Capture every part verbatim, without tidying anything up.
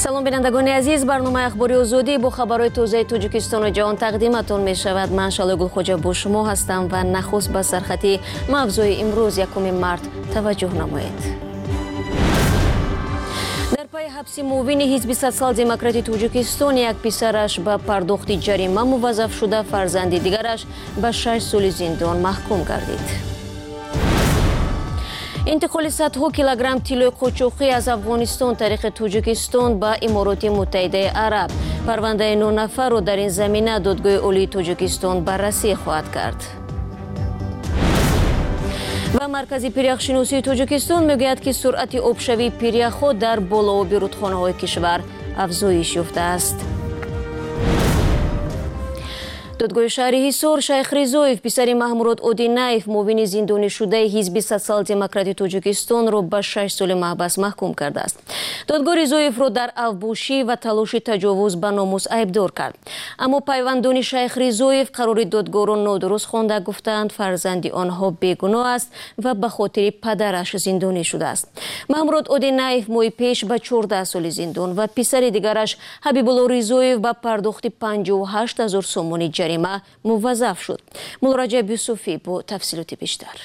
салом бинандагони азиз, барномаи ахбори озодӣ бо хабарҳои тозаи Тоҷикистону ҷаҳон тақдиматон мешавад. Ман Шалои Гулхоҷа бо шумо ҳастам ва нахуст ба сархати мавзӯи имрӯз якуми март таваҷҷӯҳ намоед. дар пайи ҳабси муовини ҳизби социал-демократи Тоҷикистон як писараш ба пардохти ҷарима муваззаф шуда, фарзанди дигараш ба шаш соли зиндон маҳкум гардид. интиқоли садҳо килограмм тиллои қочоқӣ аз Афғонистон тариқи Тоҷикистон ба Имороти Муттаҳидаи Араб. Парвандаи нӯ нафарро дар ин замина Додгоҳи Олии Тоҷикистон баррасӣ хоҳад кард. ва маркази пиряхшиносии Тоҷикистон мегӯяд, ки суръати обшавии пиряхҳо дар болооби рудхонаҳои кишвар афзоиш ёфтааст. додгоҳи шаҳри Ҳисор Шайх Ризоев писари Маҳмурод Одинаев муовини зиндонишудаи ҳизби социал-демократи Тоҷикистонро ба шаш соли маҳбас маҳкум кардааст. додгоҳ Ризоевро дар авбошӣ ва талоши таҷовуз ба номус айбдор кард. аммо пайвандони Шайх Ризоев қарори додгоҳро нодуруст хонда, гуфтанд фарзанди онҳо бегуноҳ аст ва ба хотири падараш зиндонӣ шудааст. Маҳмурод Одинаев моҳи пеш ба чордаҳ соли зиндон ва писари дигараш Ҳабибулло Ризоев ба пардохти панҷоҳу ҳашт ҳазор сомони ҷарима муваззаф шуд. Мулраҷаб Юсуфӣ бо тафсилоти бештар.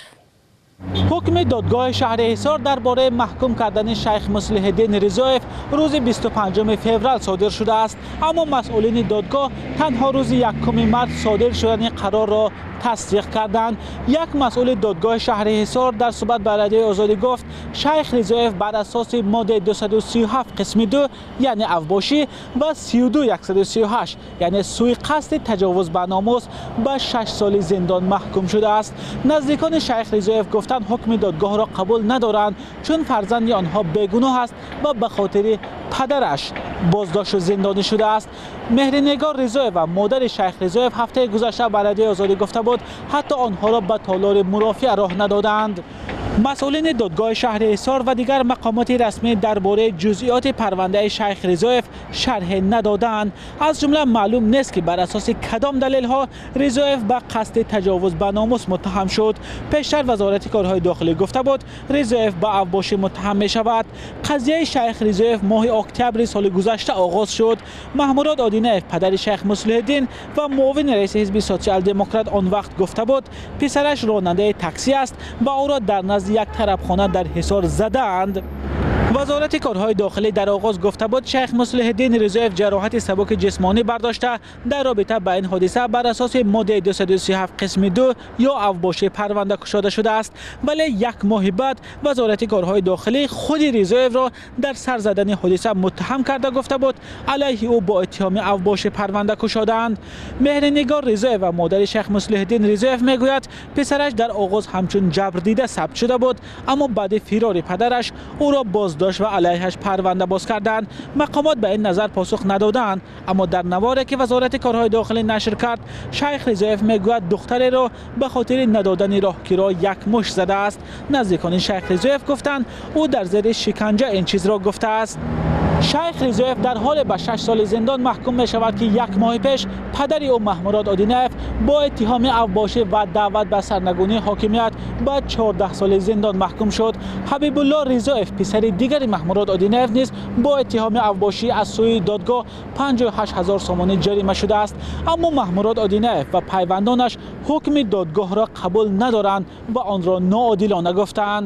ҳукми додгоҳи шаҳри Ҳисор дар бораи маҳкум кардани Шайх Муслиҳиддин Ризоев рӯзи бисту панҷуми феврал содир шудааст, аммо масъулини додгоҳ танҳо рӯзи якуми март содир шудани қарорро тасдиқ карданд. Як масъули додгоҳи шаҳри Ҳисор дар суҳбат ба радиои Озодӣ гуфт, Шайх Ризоев бар асоси моддаи дусаду сию ҳафт қисми ду, яъне авбошӣ, ва сию ду яксаду сию ҳашт, яъне суиқасди таҷовуз ба номус, ба шаш соли зиндон маҳкум шудааст. наздикони Шайх Ризоев гуфтанд ҳукми додгоҳро қабул надоранд, чун фарзанди онҳо бегуноҳ аст ва ба хотири падараш боздошту зиндонӣ шудааст. Меҳринигор Ризоева модари Шайх Ризоев ҳафтаи гузашта ба радиои Озодӣ гуфта буд, ҳатто онҳоро ба толори мурофиа роҳ надоданд. масъулини додгоҳи шаҳри Ҳисор ва дигар мақомоти расмӣ дар бораи ҷузъиёти парвандаи Шайх Ризоев шарҳе надоданд. аз ҷумла маълум нест, ки бар асоси кадом далелҳо Ризоев ба қасди таҷовуз ба номус муттаҳам шуд. пештар вазорати корҳои дохилӣ гуфта буд, Ризоев ба авбошӣ муттаҳам мешавад. қазияи Шайх Ризоев моҳи октябри соли гузашта оғоз шуд. Маҳмурод Одинаев падари Шайх Муслиҳиддин ва муовини раиси ҳизби социал-демократ он вақт гуфта буд, писараш ронандаи такси аст ва ӯро дар назди як тарабхона дар Ҳисор задаанд. вазорати корҳои дохилӣ дар оғоз гуфта буд, Шайх Муслиҳиддин Ризоев ҷароҳати сабуки ҷисмонӣ бардошта дар робита ба ин ҳодиса бар асоси моддаи дусаду сию ҳафт қисми ду ё авбошӣ парванда кушода шудааст. вале як моҳи баъд вазорати корҳои дохилӣ худи Ризоевро дар сар задани ҳодиса муттаҳам карда гуфта буд, алайҳи ӯ бо иттиҳоми авбошӣ парванда кушоданд. меҳринигор Ризоева модари Шайх Муслиҳиддин Ризоев мегӯяд, писараш дар оғоз ҳамчун ҷабрдида сабт шуда буд, аммо баъди фирори падараш ӯро боз дошт ва алайҳаш парванда боз карданд. мақомот ба ин назар посух надоданд, аммо дар наворе ки вазорати корҳои дохилӣ нашр кард, Шайх Ризоев мегӯяд духтареро ба хотири надодани роҳгиро як мушт задааст. наздикони Шайх Ризоев гуфтанд, ӯ дар зери шиканҷа ин чизро гуфтааст. Шайх Ризоев дар ҳоле ба шаш соли зиндон маҳкум мешавад, ки як моҳи пеш падари ӯ Маҳмурод Одинаев бо иттиҳоми авбошӣ ва даъват ба сарнагунии ҳокимият ба чордаҳ соли зиндон маҳкум шуд. Ҳабибулло Ризоев писари дигари Маҳмурод Одинаев низ бо иттиҳоми авбошӣ аз сӯи додгоҳ панҷоҳу ҳашт ҳазор сомонӣ ҷарима шудааст, аммо Маҳмурод Одинаев ва пайвандонаш ҳукми додгоҳро қабул надоранд ва онро ноодилона гуфтанд.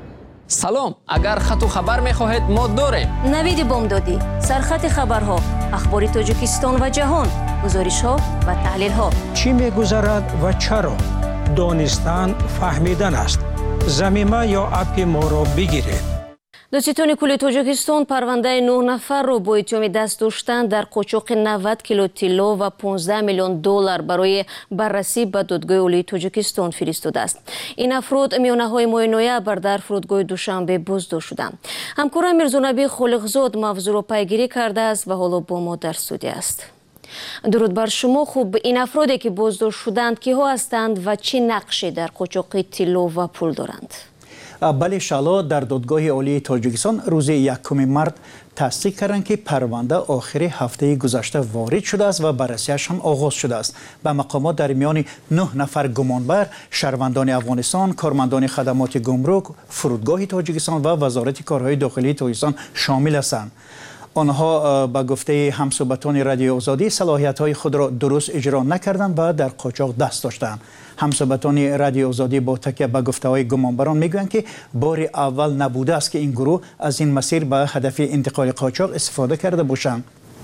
салом, агар хату хабар мехоҳед мо дорем. навиди бомдодӣ, сархати хабарҳо, ахбори Тоҷикистон ва ҷаҳон, гузоришҳо ва таҳлилҳо. чӣ мегузарад ва чаро? донистан фаҳмидан аст. замима ё апи моро бигиред. дӯстиёни кулли Тоҷикистон парвандаи нӯ нафарро бо иттиҳоми даст доштан дар қочоқи навад кило тилло ва понздаҳ миллион доллар барои баррасӣ ба Додгоҳи Олии Тоҷикистон фиристодааст. ин афрод миёнаҳои моҳи ноябр дар фурудгоҳи Душанбе боздошт шуданд. ҳамкорам Мирзонабӣ Холиқзод мавзӯъро пайгирӣ кардааст ва ҳоло бо мо дар студия аст. дуруд бар шумо. хуб, ин афроде ки боздошт шуданд киҳо ҳастанд ва чӣ нақше дар қочоқи тилло ва пул доранд? бале шало дар Додгоҳи Олии Тоҷикистон рӯзи якуми март тасдиқ карданд, ки парванда охири ҳафтаи гузашта ворид шудааст ва баррасиаш ҳам оғоз шудааст. ба мақомот дар миёни нӯҳ нафар гумонбар, шаҳрвандони Афғонистон, кормандони хадамоти гумрук, фурудгоҳи Тоҷикистон ва вазорати корҳои дохилии Тоҷикистон шомил ҳастанд. آنها با گفته همصحبتان رادیو آزادی صلاحیت‌های خود را درست اجرا نکردند و در قاچاق دست داشتند. همصحبتان رادیو آزادی با تکیه به گفته‌های گمانبران میگویند که بار اول نبوده است که این گروه از این مسیر به هدف انتقال قاچاق استفاده کرده باشند.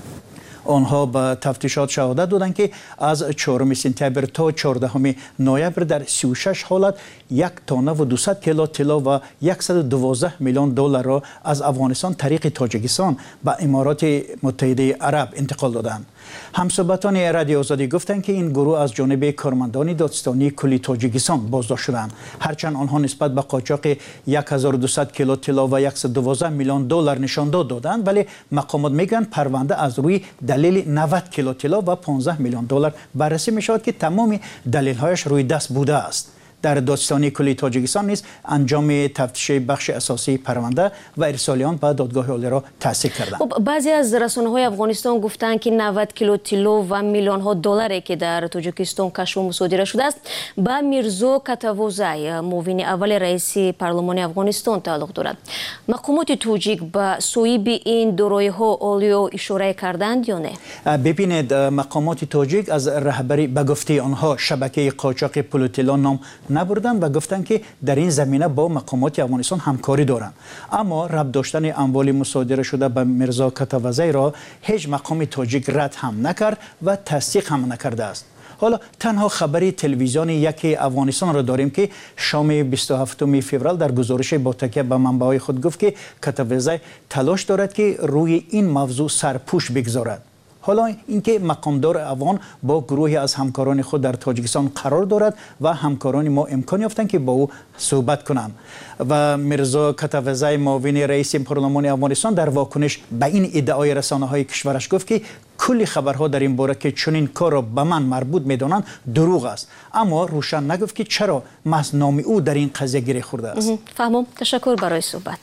آنها به تفتیشات شهادت دادند که از چهارم سپتامبر تا چهاردهم نوامبر در سی و شش حالت یک تانه و دویست کیلو طلا و صد و دوازده میلیون دلار را از افغانستان طریق تاجیکستان به امارات متحده عرب انتقال دادند. همصحبتان رادیو آزادی گفتند که این گروه از جانب کارمندان دادستانی کلی تاجیکستان بازداشت شدند، هرچند آنها نسبت به قاچاق هزار و دویست کیلو طلا و صد و دوازده میلیون دلار نشانداد دادند، ولی مقامات میگن پرونده از روی دلیل نود کیلو طلا و پانزده میلیون دلار بررسی می شود که تمام دلیل‌هایش روی دست بوده است. در دادستانی کلی تاجیکستان نیز انجام تفتیش بخش اساسی پرونده و ارسال آن به دادگاه عالی را تصدیق کردند. خب بعضی از رسانه‌های افغانستان گفتند که نود کیلو طلا و میلیون ها دلاری که در تاجیکستان کشف و مصادره شده است به میرزا کاتاوزای معاون اول رئیس پارلمان افغانستان تعلق دارد. مقامات تاجیک به صویب این دارایی‌ها عالی اشاره کردند یا نه؟ ببینید، مقامات تاجیک از رهبری به گفته آنها شبکه قاچاق پول طلا نام نبردند و گفتند که در این زمینه با مقامات افغانستان همکاری دارند، اما ربط داشتن اموال مصادره شده به میرزا کاتاوزای را هیچ مقام تاجیک رد هم نکرد و تصدیق هم نکرده است. حالا تنها خبری تلویزیون یکی افغانستان را داریم که شام بیست و هفتم فوریه در گزارش با تکیه به منبع‌های خود گفت که کاتاوزای تلاش دارد که روی این موضوع سرپوش بگذارد. حالا اینکه مقامدار افغان با گروهی از همکاران خود در تاجیکستان قرار دارد و همکاران ما امکان یافتند که با او صحبت کنند. و میرزا کاتاوزای معاون رئیس پارلمان افغانستان در واکنش به این ادعای رسانه‌های کشورش گفت که کلی خبرها در این باره که چنین کار را به من مربوط می‌دانند دروغ است، اما روشن نگفت که چرا محض نام او در این قضیه گره خورده است. فهمم. تشکر برای صحبت.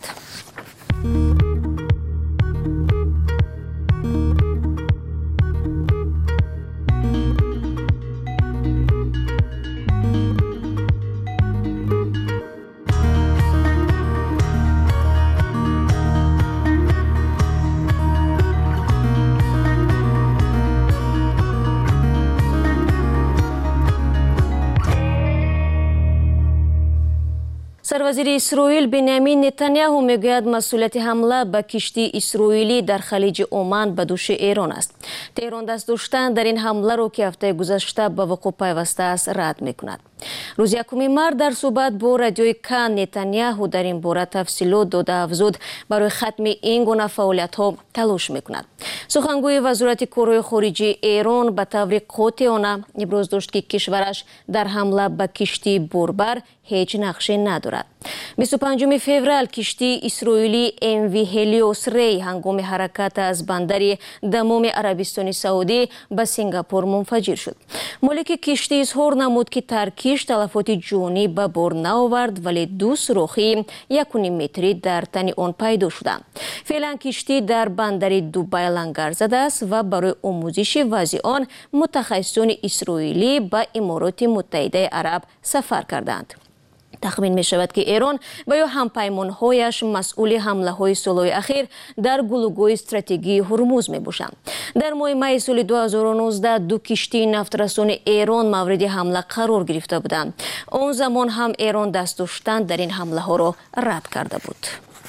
سروزیر اسرائیل بنیامین نتانیاهو میگوید مسئولیت حمله به کشتی اسرائیلی در خلیج عمان به دوش ایران است. تهران دست داشتن در این حمله رو که هفته گذشته به وقوع پیوسته است رد میکند. روز یکم مارس در صحبت با رادیوی کان نتانیاهو در این باره تفصیلات داده افزود برای ختم این گونه فعالیت ها تلاش میکند. سخنگوی وزارت کارهای خارجی ایران به طور قاطعانه ابراز داشت که کشورش در حمله به کشتی بربر هیچ نقشی ندارد. بیست و پنجم فوریه کشتی اسرائیلی ام وی هلیوس ری هنگام حرکت از بندر دمام عربستان سعودی به سنگاپور منفجر شد. مالک کشتی اظهار نمود که ترکیش تلفات جانی به بار نآورد، ولی دو سوراخی یک و نیم متری در تن آن پیدا شده. فعلا کشتی در بندر دوبای لنگر زده است و برای آموزش وضع آن متخصصان اسرائیلی به امارات متحده عرب سفر کردند. تخمین می شود که ایران و یا همپیمانهایش مسئول حمله های سالهای اخیر در گلوگوی استراتژی هرمز می باشند. در ماه می سال دو هزار و نوزده دو کشتی نفترسان ایران مورد حمله قرار گرفته بودند. آن زمان هم ایران دست داشتن در این حمله ها را رد کرده بود.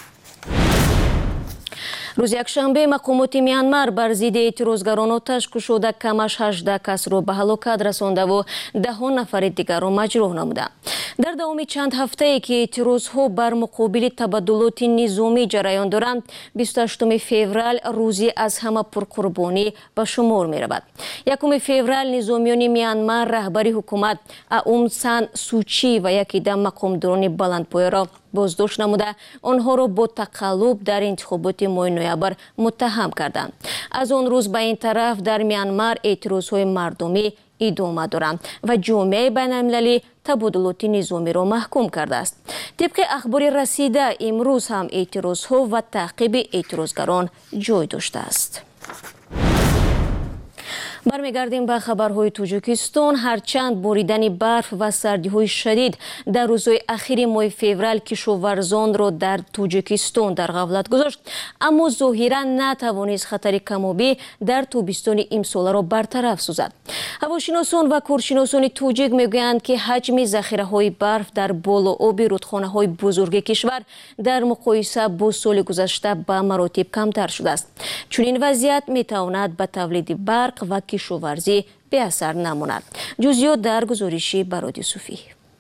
روز یکشنبه مقامات میانمار بر ضد اعتراضگران آتش گشوده کمش هجده کس را به هلاکت رسانده و ده نفر دیگر را مجروح نمودند. در دوام چند هفته ای که اعتراضها بر مقابل تبادلات نظامی جریان دارند، بیست و هشتم فوریه روزی از همه پرقربانی به شمار می رود. یکم فوریه نظامیان میانمار رهبر حکومت اون سان سوچی و یکی دم مقامداران بلندپایه را بازداشت نموده آنها را با تقلب در انتخابات ماه نوامبر متهم کردند. از آن روز به این طرف در میانمار اعتراضهای مردمی ادامه دارند و جامعه بین‌المللی تبادلات نظامی را محکوم کرده است. طبق اخبار رسیده امروز هم اعتراضها و تعقیب اعتراضگران جای داشته است. бармегардем ба хабарҳои тоҷикистон. ҳарчанд боридани барф ва сардиҳои шадид дар рӯзҳои ахири моҳи феврал кишоварзонро дар тоҷикистон дар ғафлат гузошт, аммо зоҳиран натавонист хатари камобӣ дар тобистони имсоларо бартараф созад. ҳавошиносон ва коршиносони тоҷик мегӯянд, ки ҳаҷми захираҳои барф дар болооби рудхонаҳои бузурги кишвар дар муқоиса бо соли гузашта ба маротиб камтар шудааст. чунин вазъият метавонад ба тавлиди барқ ва кишоварзӣ беасар намонад. ҷузъиёт дар гузориши Бароди Суфӣ.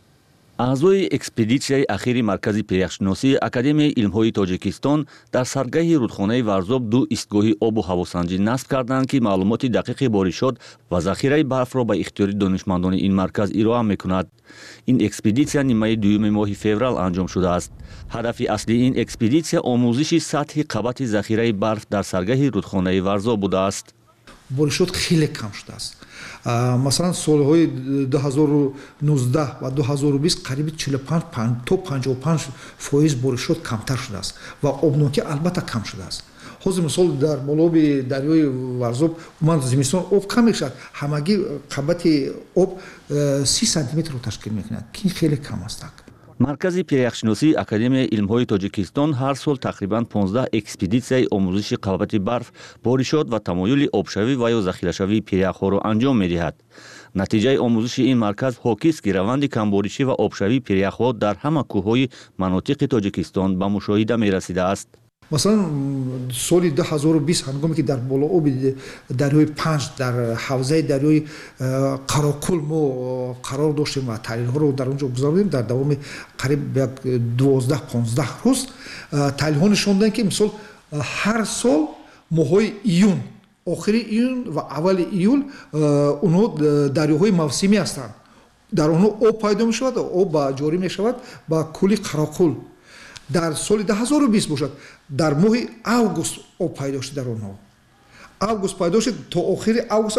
аъзои экспедитсияи ахири маркази пиряхшиносии Академияи илмҳои Тоҷикистон дар саргаҳи рудхонаи Варзоб ду истгоҳи обу ҳавосанҷӣ насб карданд, ки маълумоти дақиқи боришот ва захираи барфро ба ихтиёри донишмандони ин марказ ироа мекунад. ин экспедитсия нимаи дуюми моҳи феврал анҷом шудааст. ҳадафи аслии ин экспедитсия омӯзиши сатҳи қабати захираи барф дар саргаҳи рудхонаи Варзоб будааст. боришот хеле кам шудааст. масалан солҳои ду ҳазору нуздаҳ ва ду ҳазору бист қариби чилу панҷ то панҷоҳу панҷ фоиз боришот камтар шудааст ва обнокӣ албатта кам шудааст. ҳозир мисол дар болоби дарёи Варзоб уман зимистон об кам мешавад, ҳамагӣ қабати об си сантиметрро ташкил мекунад, ки хеле кам аст. маркази пиряхшиносии Академияи илмҳои Тоҷикистон ҳар сол тақрибан понздаҳ экспедитсияи омӯзиши қабати барф, боришот ва тамоюли обшавӣ ва ё захирашавии пиряхҳоро анҷом медиҳад. натиҷаи омӯзиши ин марказ ҳокист, ки раванди камборишӣ ва обшавии пиряхҳо дар ҳама кӯҳҳои манотиқи Тоҷикистон ба мушоҳида мерасидааст. масалан соли ду ҳазору бист ҳангоме ки дар болооби дарёи панҷ дар ҳавзаи дарёи Қарокул мо қарор доштем ва таҳлилҳоро дар онҷо гузаронидем. дар давоми қариб як дувоздаҳ понздаҳ рӯз таҳлилҳо нишон доданд, ки мисол ҳар сол моҳҳои июн, охири июн ва аввали июл онҳо дарёҳои мавсимӣ ҳастанд. дар онҳо об пайдо мешавад, об ҷорӣ мешавад ба кӯли Қарокул. дар соли ду ҳазору бист бошад, дар моҳи август об пайдо шуд. дар онҳо август пайдо шуд, то охири август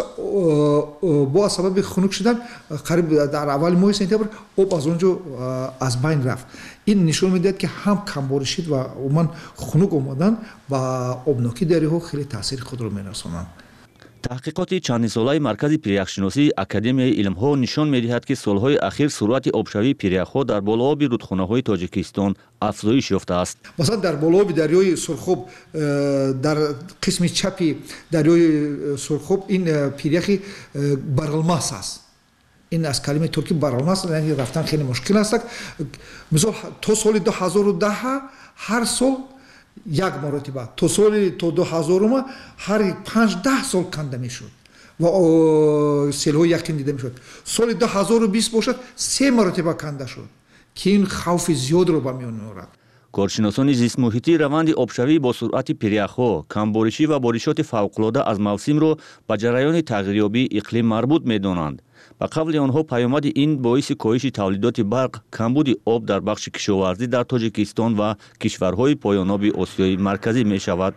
бо сабаби хунук шудан қариб дар аввали моҳи сентябр об аз он ҷо аз байн рафт. ин нишон медиҳад, ки ҳам камборишӣ ва умуман хунук омадан ба обнокии дарёҳо хеле таъсири худро мерасонанд. таҳқиқоти чандинсолаи маркази пиряхшиносии Академияи илмҳо нишон медиҳад, ки солҳои ахир суръати обшавии пиряхҳо дар болооби рудхонаҳои Тоҷикистон афзоиш ёфтааст. масалан дар болооби дарёи Сурхоб, дар қисми чапи дарёи Сурхоб ин пиряхи баралмас аст. ин аз калимаи туркӣ баралмас, яъне рафтан хеле мушкил аст. мисол то соли ду ҳазору даҳ ҳар сол як маротиба, то соли то ду ҳазорума ҳар панҷ даҳ сол канда мешуд ва селҳои якин дида мешуд. соли ду ҳазору бист бошад се маротиба канда шуд, ки ин хавфи зиёдро ба миён меорад. коршиносони зистмуҳитӣ раванди обшавӣ бо суръати пиряхҳо, камборишӣ ва боришоти фавқулода аз мавсимро ба ҷараёни тағйирёбии иқлим марбут медонанд. ба қавли онҳо паёмади ин боиси коҳиши тавлидоти барқ, камбуди об дар бахши кишоварзӣ дар Тоҷикистон ва кишварҳои поёноби Осиёи марказӣ мешавад.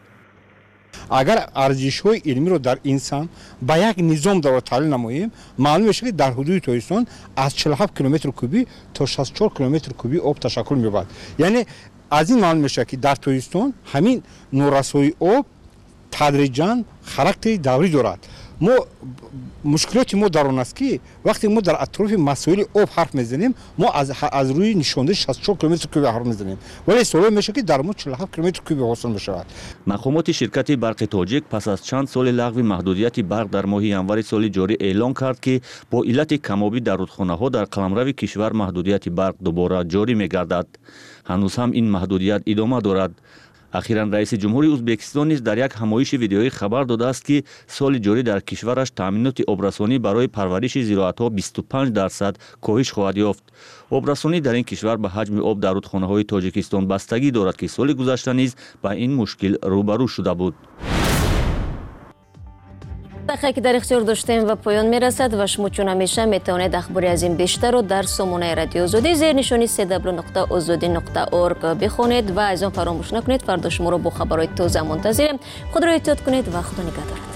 агар арзишҳои илмиро дар инсон ба як низом дар таҳлил намоем, маълум мешавад, ки дар ҳудуди Тоҷикистон аз чилу ҳафт километр кубӣ то шасту чор километр кубӣ об ташаккул меёбад. яъне аз ин маълум мешавад, ки дар Тоҷикистон ҳамин норасои об тадриҷан характери даврӣ дорад. мо мушкилоти мо дар он аст, ки вақте мо дар атрофи масоили об ҳарф мезанем, мо аз, аз рӯи нишондани шасту чор километр кубӣ ҳарф мезанем, вале солҳо мешавад, ки дар мо чилу ҳафт километр кубӣ ҳосил мешавад. мақомоти ширкати барқи тоҷик пас аз чанд соли лағви маҳдудияти барқ дар моҳи январи соли ҷорӣ эълон кард, ки бо иллати камобӣ дар рудхонаҳо дар қаламрави кишвар маҳдудияти барқ дубора ҷорӣ мегардад. ҳанӯз ҳам ин маҳдудият идома дорад. ахиран раиси ҷумҳури Ӯзбекистон низ дар як ҳамоиши видеоӣ хабар додааст, ки соли ҷорӣ дар кишвараш таъминоти обрасонӣ барои парвариши зироатҳо бисту панҷ дарсад коҳиш хоҳад ёфт. обрасонӣ дар ин кишвар ба ҳаҷми об дар рудхонаҳои Тоҷикистон бастагӣ дорад, ки соли гузашта низ ба ин мушкил рӯбарӯ шуда буд. дақиқе ки дар ихтиёр доштем ва поён мерасад ва шумо чун ҳамеша метавонед ахбори аз ин бештарро дар сомонаи радиои озодӣ зернишони се дабл ю нуқта озодӣ нуқта орг бихонед ва аз он фаромӯш накунед. фардо шуморо бо хабарҳои тоза мунтазирем. худро эҳтиёт кунед ва худо нигаҳдорад.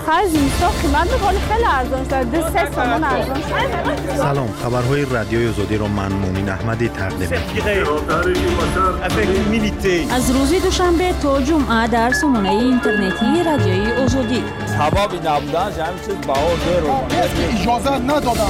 خرج اینستا قیمت خیلی خیلی ارزان شده. دو سه تومان ارزان شده. سلام، خبرهای رادیوی آزادی را من مومین احمدی تقدیم می‌کنم. از روز دوشنبه تا جمعه در سامانه اینترنتی رادیوی آزادی. حبابی نبودن همین چیز بها زیر اجازه ندادن.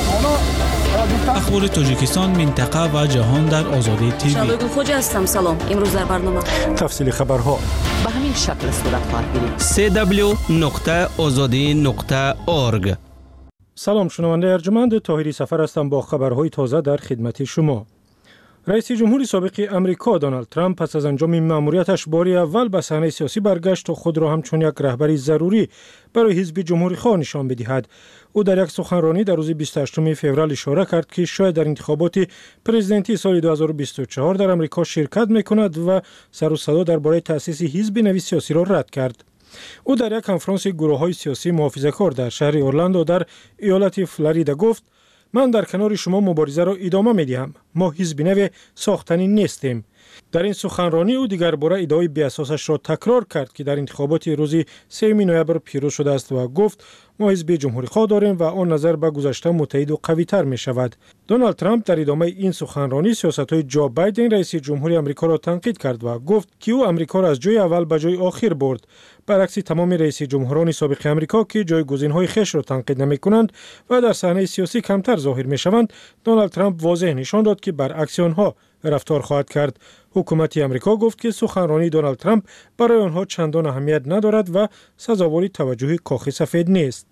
اخبار تاجیکستان، منطقه و جهان در آزادی تیوی. شادو خوجا هستم. سلام. امروز در برنامه تفصیل خبرها به همین شکل صورت خواهد گرفت. سی دبلیو نقطه آزادی نقطه اورگ. سلام، شنونده ارجمند، طاهری سفر هستم با خبرهای تازه در خدمت شما. رئیس جمهور سابق امریکا دونالد ترامپ پس از انجام مأموریتش باری اول به صحنه سیاسی برگشت تا خود را همچون یک رهبری ضروری برای حزب جمهوری‌خواه نشان بدهد. او در یک سخنرانی در روز بیست و هشتم فوریه اشاره کرد که شاید در انتخابات پرزیدنتی سال دو هزار و بیست و چهار در امریکا شرکت می‌کند و سر و صدا درباره تأسیس حزب نوی سیاسی را رد کرد. او در یک کنفرانس گروه‌های سیاسی محافظه‌کار در شهر اورلاندو در ایالت فلوریدا گفت: من در کنار شما مبارزه را ادامه می‌دهم. ما حزب نو ساختنی نیستیم. در این سخنرانی او دیگر باره ادعای بی‌اساسش را تکرار کرد که در انتخابات روز سوم نوامبر پیروز شده است و گفت ما حزب جمهوری‌خواه داریم و آن نظر به گذشته متحد و قوی‌تر می‌شود. دونالد ترامپ در ادامه این سخنرانی سیاست‌های جو بایدن رئیس جمهوری آمریکا را تنقید کرد و گفت که او آمریکا را از جای اول به جای آخر برد، برعکس تمام رئیس جمهوران سابق آمریکا که جایگزین‌های خویش را تنقید نمی‌کنند و در صحنه سیاسی کمتر ظاهر می‌شوند. دونالد ترامپ واضح نشان داد که برعکس آنها رفتار خواهد کرد. حکومت آمریکا گفت که سخنرانی دونالد ترامپ برای آنها چندان اهمیت ندارد و سزاوار توجه کاخ سفید نیست.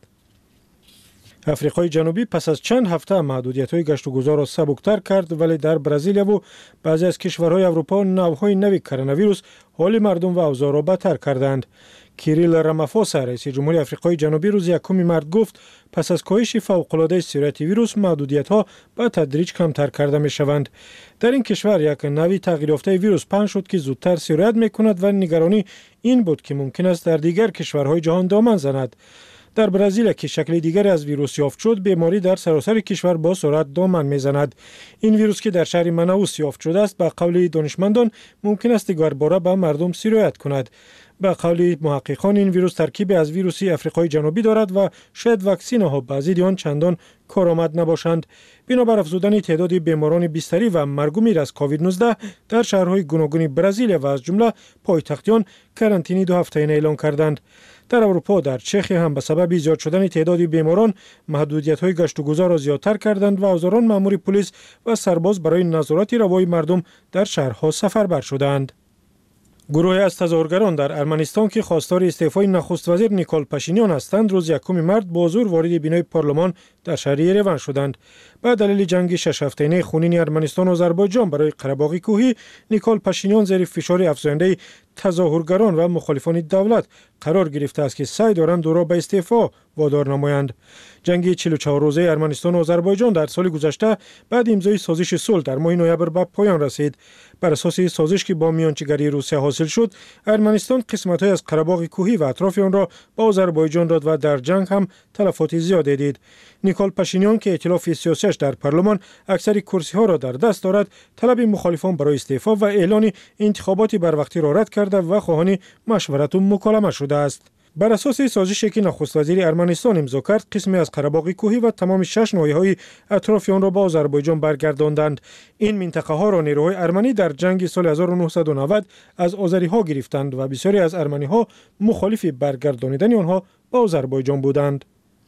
افریقای جنوبی پس از چند هفته محدودیت‌های گشت و گذار را سبکتر کرد، ولی در برزیل و بعضی از کشورهای اروپا نوع‌های نوی کرونا ویروس حال مردم و اوضاع را بدتر کردند. کیریل رامافوسا رئیس جمهوری افریقای جنوبی روز یکم مارس گفت پس از کاهش فوق‌العاده سرعت ویروس محدودیت‌ها به تدریج کمتر کرده می‌شوند. در این کشور یک نوع تغییر یافته ویروس پنهان شد که زودتر سرایت می‌کند و نگرانی این بود که ممکن است در دیگر کشورهای جهان دامن زند. در برزیل که شکل دیگری از ویروس یافت شد، بیماری در سراسر کشور با سرعت دامن میزند. این ویروس که در شهر منائوس یافت شده است، به قول دانشمندان ممکن است دیگر باره به مردم سرایت کند. به قول محققان این ویروس ترکیبی از ویروسی آفریقای جنوبی دارد و شاید واکسین‌ها به ضد آن چندان کارآمد نباشند. بنابر افزودن تعداد بیماران بستری و مرگ و میر از کووید نوزده در شهرهای گوناگون برزیل و از جمله پایتخت آن کرانتینی دو هفته‌ای اعلام کردند. در اروپا در چخی هم به سبب زیاد شدن تعداد بیماران محدودیت‌های گشت و گذار را زیادتر کردند و حضاران مأمور پلیس و سرباز برای نظارت روای مردم در شهرها سفربر شدند. گروهی از تظاهرگران در ارمنستان که خواستار استعفای نخست وزیر نیکول پاشینیان هستند، روز یکم مارس با زور وارد بینای پارلمان در شهر یریون شدند. به دلیل جنگ شش هفته‌ای خونین ارمنستان و آذربایجان برای قره‌باغ کوهی، نیکول پاشینیان زیر فشار افزاینده تظاهرگران و مخالفان دولت قرار گرفته است که سعی دارند او را به استعفا وادار نمایند. جنگ چهل و چهار روزه ارمنستان و آذربایجان در سال گذشته بعد امضای سازش صلح در ماه نوامبر به پایان رسید. بر اساس سازش که با میانجیگری روسیه حاصل شد، ارمنستان قسمت‌های از قره‌باغ کوهی و اطراف آن را به آذربایجان داد و در جنگ هم تلفات زیادی دید. نیکول پاشینیان که ائتلاف سیاسیش در پارلمان اکثر کرسی‌ها را در دست دارد، طلب مخالفان برای استعفا و اعلان انتخابات بروقتی را رد کرده و خواهان مشورت و مکالمه شده است. بر اساس سازشی که نخست وزیر ارمنستان امضا کرد، قسمی از قره‌باغ کوهی و تمام شش ناحیه‌های اطراف آن را به آذربایجان برگرداندند. این منطقه ها را نیروهای ارمنی در جنگ سال هزار و نهصد و نود از آذری‌ها گرفتند و بسیاری از ارمنی‌ها مخالف برگردانیدن آنها به آذربایجان بودند.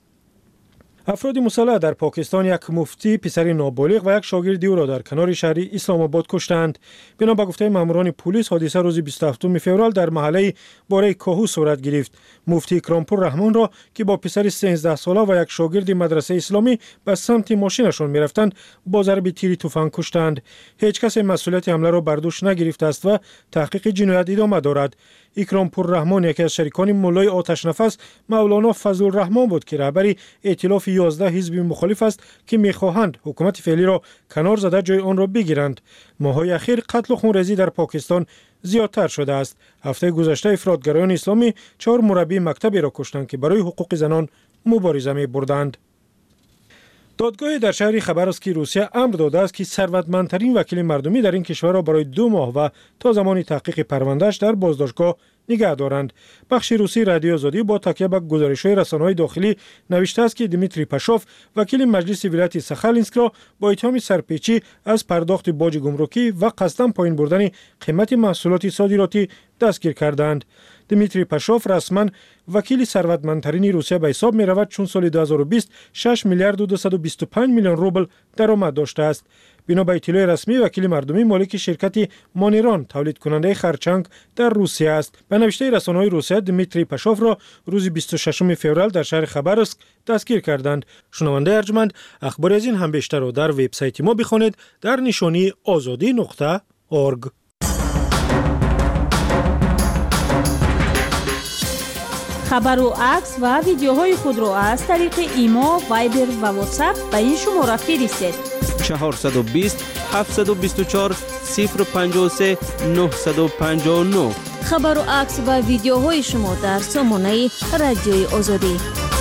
افراد مسلح در پاکستان یک مفتی پسر نابالغ و یک شاگرد او را در کنار شهر اسلام آباد کشتند. بنا به گفته ماموران پلیس، حادثه روز بیست و هفتم فوریه در محله باره کاهو صورت گرفت. مفتی اکرامپور رحمان را که با پسر سیزده ساله و یک شاگرد مدرسه اسلامی به سمت ماشینشان می‌رفتند، با ضرب تیر تفنگ کشتند. هیچ کس مسئولیت حمله را بر دوش نگرفته است و تحقیق جنایت ادامه دارد. اکرامپور رحمان یکی از شریکان مولای آتش نفس مولانا فضل الرحمن بود که رهبر ائتلاف یازده حزب مخالف است که می‌خواهند حکومت فعلی را کنار زده جای آن را بگیرند. ماه‌های اخیر قتل و خونریزی در پاکستان زیادتر شده است. هفته گذشته افراطگرایان اسلامی چهار مربی مکتبی را کشتند که برای حقوق زنان مبارزه می‌بردند. دادگاهی در شهر خبرسکی روسیه امر داده است که ثروتمندترین وکیل مردمی در این کشور را برای دو ماه و تا زمان تحقیق پروندهش در بازداشتگاه نگه دارند. بخش روسی رادیو آزادی با تکیه به گزارش‌های رسانه‌های داخلی نوشته است که دیمیتری پاشوف وکیل مجلس ولایت ساخالینسک را با اتهام سرپیچی از پرداخت باج گمرکی و قصداً پایین بردن قیمت محصولات صادراتی دستگیر کردند. دیمیتری پاشوف رسما وکیل ثروتمندترین روسیه به حساب می رود، چون سال دو هزار و بیست شش میلیارد و دویست و بیست و پنج میلیون روبل درآمد داشته است. بنا به اطلاع رسمی، وکیل مردمی مالک شرکت مانیران تولید کننده خرچنگ در روسیه است. به نوشته رسانه‌های روسیه، دیمیتری پاشوف را روز بیست و ششم فوریه در شهر خبرسک دستگیر کردند. شنونده ارجمند، اخبار از این هم بیشتر را در وبسایت ما بخوانید در نشانی آزادی نقطه اورگ. خبر و عکس و ویدیوهای خود را از طریق ایما، وایبر و واتساپ به این شماره فرستید: چهارصد و بیست هفتصد و بیست و چهار صفر و پنجاه و سه نهصد و پنجاه و نه. خبر و عکس و ویدیوهای شما در سامانه رادیوی آزادی.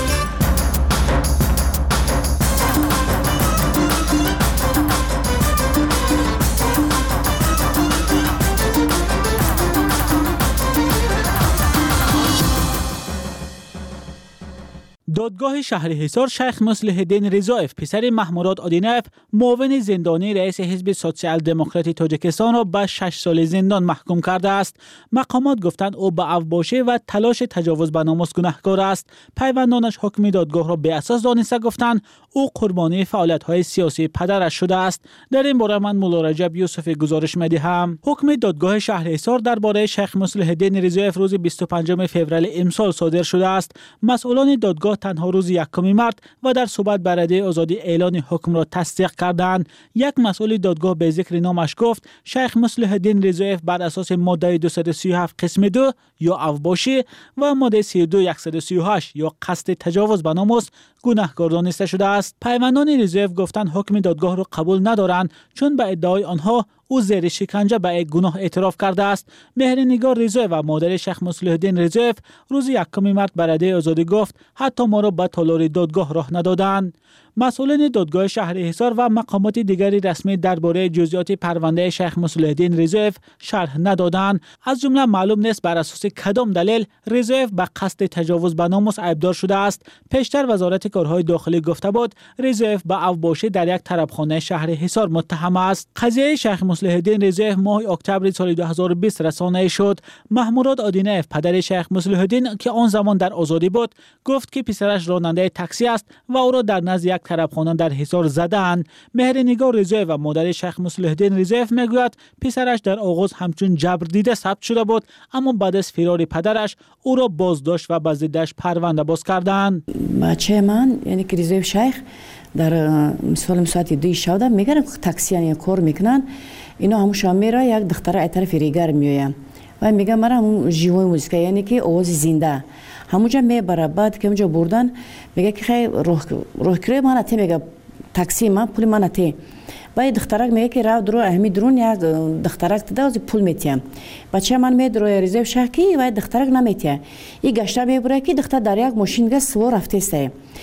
دادگاه شهر حصار شیخ مصلح الدین رضایف پسر محمود آدینایف معاون زندانی رئیس حزب سوسیال دموکراتی تاجیکستان را به شش سال زندان محکوم کرده است. مقامات گفتند او به اوباشی و تلاش تجاوز به ناموس گناهکار است. پیوندانش حکم دادگاه را به اساس دانسته گفتند او قربانی فعالیت‌های سیاسی پدرش شده است. در این باره من مولا رجب یوسف گزارش می‌دهم. حکم دادگاه شهر حصار درباره شیخ مصلح الدین رضایف روز بیست و پنجم فوریه امسال صادر شده است. مسئولان دادگاه تنها روز یکم مارس و در صحبت بر رادیوی آزادی اعلان حکم را تصدیق کردند. یک مسئول دادگاه به ذکر نامش گفت شیخ مصلح الدین رضایف بر اساس ماده دویست و سی و هفت قسم دو یا اوباشی و ماده سی و دو صد و سی و هشت یا قصد تجاوز به ناموس گناهکار دانسته شده است. پیوندان رضایف گفتند حکم دادگاه را قبول ندارند، چون به ادعای آنها او زیر شکنجه به یک گناه اعتراف کرده است. مهرنگار رضایف و مادر شیخ مصلح الدین رضایف روز یکم مارس به رادیوی آزادی گفت حتی ما را به تالار دادگاه راه ندادند. مسئولان دادگاه شهر حصار و مقامات دیگری رسمی درباره جزئیات پرونده شیخ مصلح الدین رضایف شرح ندادند. از جمله معلوم نیست بر اساس کدام دلیل رضایف به قصد تجاوز به ناموس عیبدار شده است. پیشتر وزارت کارهای داخلی گفته بود رضایف به اوباشی در یک طربخانه شهر حصار متهم است. قضیه شیخ مصلح الدین رضایف ماه اکتبر سال دو هزار و بیست رسانه‌ای شد. محمود آدینایف پدر شیخ مصلح الدین که آن زمان در آزادی بود گفت که پسرش راننده تاکسی است و او را در نزد یک طربخانه در حصار زدند. مهرنگار رضایف و مادر شیخ مصلح الدین رضایف میگوید پسرش در آغاز همچون جبر دیده ثبت شده بود، اما بعد از فرار پدرش او را بازداشت و به ضدش پرونده باز کردند. بچه من یعنی که رضایف شیخ در مثال ساعت دو شب میگن تاکسی یعنی کار میکنن، اینا همون شام میره یک دختر از طرف ریگر میآید و میگه مرا همون ژیوی موزیک یعنی که آواز زنده همونجا میبره. بعد که اونجا بردن میگه که خیلی روح روح کره من اته میگه تاکسی من پول من اته. بعد دخترک میگه که راه درو اهمی درون یک دخترک تدا از پول میتیم. بچه من میدرو رضایف شیخ کی و دخترک نمیتیه. این گشته میبره که دختر در یک ماشین میگه سوار رفته است.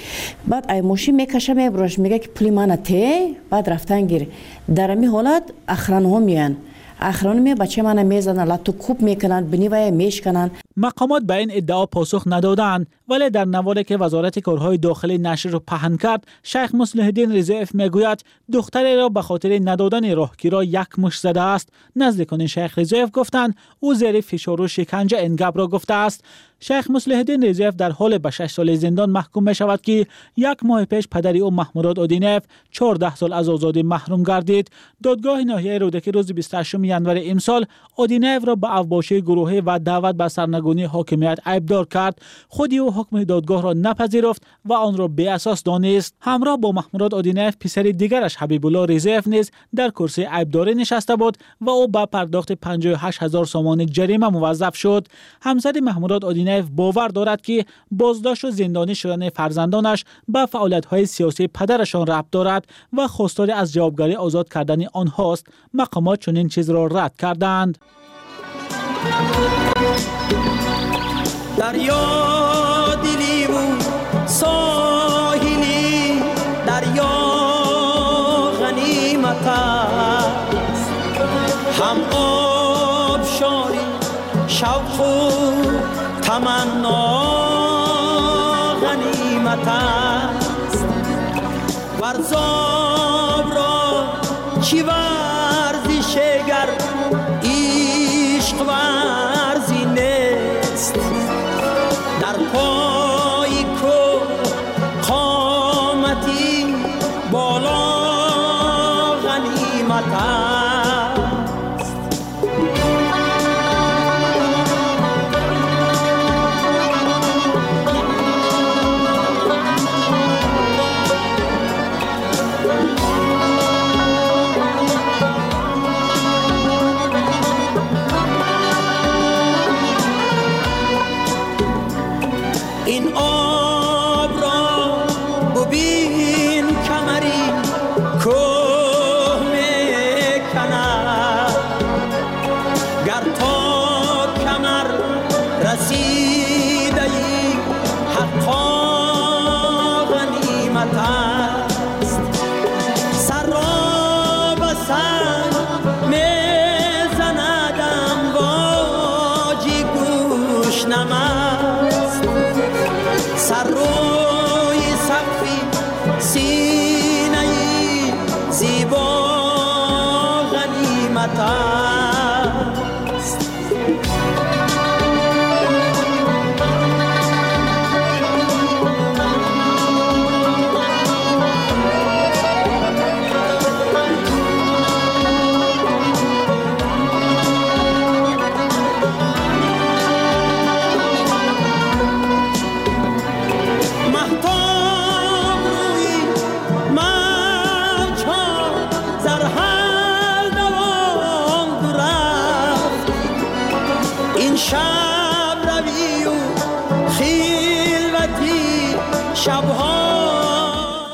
بعد ای ماشین میکشه میبرش میگه که پول من اته. بعد رفتن گیر در می حالت اخران ها میان اخران می بچه من میزنن لاتو کوب میکنن بنیوای میشکنن. مقامات به این ادعا پاسخ ندادند، ولی در نوالی که وزارت کارهای داخلی نشر را پهن کرد شیخ مصلح الدین رضایف میگوید دختری را به خاطر ندادن راهگیرا یک مشت زده است. نزدیکان شیخ رضایف گفتند او زیر فشار و شکنجه این گپ را گفته است. شیخ مصلح الدین رضایف در حال به شش سال زندان محکوم می شود که یک ماه پیش پدری او محمود آدینایف چهارده سال از آزادی محروم گردید. دادگاه ناحیه رودکی روز بیست و هشتم ژانویه امسال آدینایف را به اوباشی گروهی و دعوت به سرنگونی حاکمیت عیبدار کرد. خودی او حکم دادگاه را نپذیرفت و آن را بی اساس دانست. همراه با محمود آدینایف پسر دیگرش حبیب الله رضایف نیز در کرسی عیبداری نشسته بود و او با پرداخت پنجاه و هشت هزار سومان جریمه موظف شد. همسر محمود آدینایف باور دارد که بازداشت و زندانی شدن فرزندانش به فعالیت‌های سیاسی پدرشان ربط دارد و خواستار از جوابگری آزاد کردن آنهاست. مقامات چنین چیز را رد کردند. دریا دلی و ساحلی دریا غنیمت است، هم آب شاری شوق و تمنا غنیمت است ورزاب را چی ورزش گر عشق ورزی نیست در پای کو قامتی بالا غنیمت است این آب را ببین کمری کوه میکند گر تا کمر رسیده ای حقا غنیمت است سر را به سر میزندم واجی گوش نمست سر روی سقفی سینه زیبا غنیمت است شب روی و خیلوتی شبها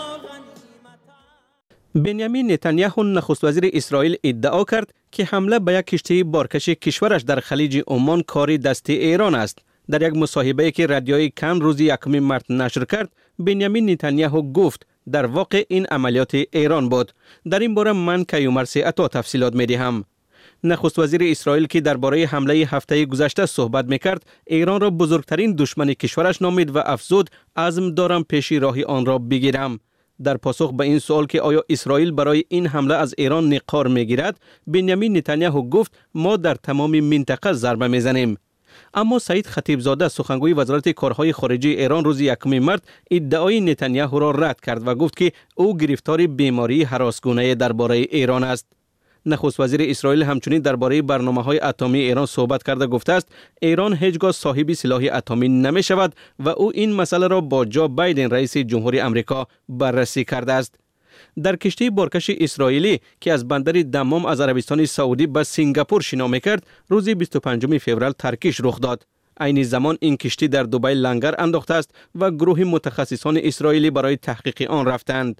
بنیامین نتانیاهو نخست وزیر اسرائیل ادعا کرد که حمله به یک کشتی بارکش کشورش در خلیج عمان کاری دست ایران است. در یک مصاحبه که رادیوی کن روز یکم مارس نشر کرد، بنیامین نتانیاهو گفت در واقع این عملیات ایران بود. در این باره من کیومرث عطا تفصیلات می‌دهم. نخست وزیر اسرائیل که درباره حمله هفته گذشته صحبت میکرد، ایران را بزرگترین دشمن کشورش نامید و افزود عزم دارم پیشی راهی آن را بگیرم. در پاسخ به این سوال که آیا اسرائیل برای این حمله از ایران نقار میگیرد، بنیامین نتانیاهو گفت ما در تمام منطقه ضربه میزنیم. اما سعید خطیبزاده سخنگوی وزارت کارهای خارجه ایران روز یکم مارس ادعای نتانیاهو را رد کرد و گفت که او گرفتار بیماری هراسگونه درباره ایران است. نخست وزیر اسرائیل همچنین درباره برنامه‌های اتمی ایران صحبت کرده گفته است ایران هیچگاه صاحب سلاح اتمی نمی شود و او این مسئله را با جو بایدن رئیس جمهوری آمریکا بررسی کرده است. در کشتی بارکش اسرائیلی که از بندر دمام از عربستان سعودی به سنگاپور شنا می‌کرد، روز بیست و پنجم فوریه ترکیش رخ داد. عین زمان این کشتی در دبی لنگر انداخته است و گروه متخصصان اسرائیلی برای تحقیق آن رفتند.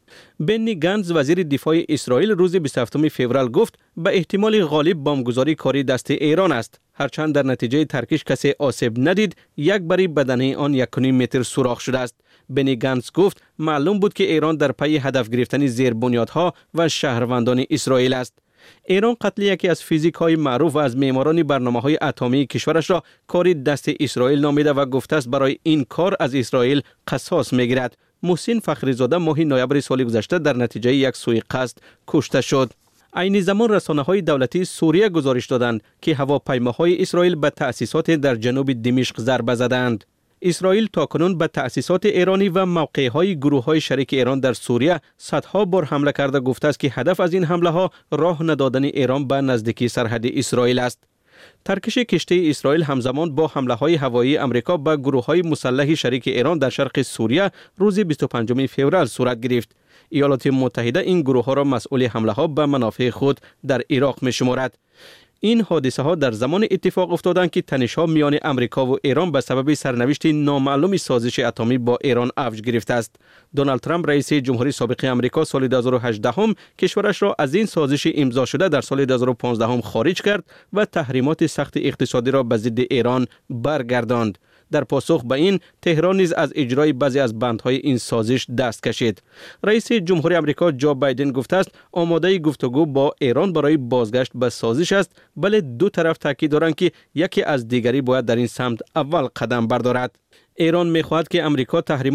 بنی گانتز وزیر دفاع اسرائیل روز بیست و هفتم فوریه گفت به احتمال غالب بمبگذاری کاری دست ایران است. هرچند در نتیجه ترکیش کسی آسیب ندید، یک بری بدنه آن یک و نیم متر سوراخ شده است. بنی گانتز گفت معلوم بود که ایران در پی هدف گرفتن زیربنیادها و شهروندان اسرائیل است. ایران قتل یکی از فیزیک‌های معروف و از معماران برنامه‌های اتمی کشورش را کاری دست اسرائیل نامیده و گفته است برای این کار از اسرائیل قصاص می‌گیرد. محسن فخریزاده ماه نوامبر سال گذشته در نتیجه یک سوءقصد کشته شد. عین زمان رسانه‌های دولتی سوریه گزارش دادند که هواپیماهای اسرائیل به تأسیسات در جنوب دمشق ضربه زدند. اسرائیل تاکنون به تأسیسات ایرانی و موقع‌های گروه‌های شریک ایران در سوریه صدها بار حمله کرده گفته است که هدف از این حمله‌ها راه ندادن ایران به نزدیکی سرحد اسرائیل است. ترکش کشتی اسرائیل همزمان با حمله‌های هوایی آمریکا به گروه‌های مسلح شریک ایران در شرق سوریه روز بیست و پنجم فوریه صورت گرفت. ایالات متحده این گروه‌ها را مسئول حمله‌ها به منافع خود در عراق می‌شمارد. این حادثه ها در زمان اتفاق افتادند که تنش‌ها میان امریکا و ایران به سبب سرنوشت نامعلوم سازش اتمی با ایران اوج گرفته است. دونالد ترامپ رئیس جمهوری سابق آمریکا سال دو هزار و هجده هم کشورش را از این سازش امضا شده در سال دو هزار و پانزده هم خارج کرد و تحریمات سخت اقتصادی را به ضد ایران برگرداند. در پاسخ به این تهران نیز از اجرای بعضی از بندهای این سازش دست کشید. رئیس جمهوری آمریکا جو بایدن گفته است آماده گفتگو با ایران برای بازگشت به سازش است، ولی دو طرف تاکید دارند که یکی از دیگری باید در این سمت اول قدم بردارد. ایران می‌خواهد که آمریکا تحریم